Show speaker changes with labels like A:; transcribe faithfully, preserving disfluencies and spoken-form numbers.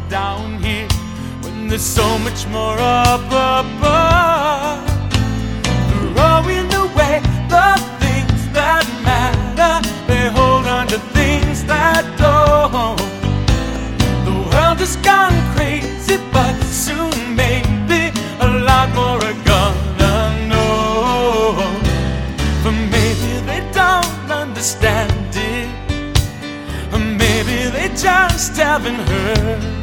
A: down here when there's so much more up above? Throwing away the things that matter, they hold on to things that don't. The world has gone crazy, but soon maybe a lot more are gonna know. For maybe they don't understand it, or maybe they just haven't heard.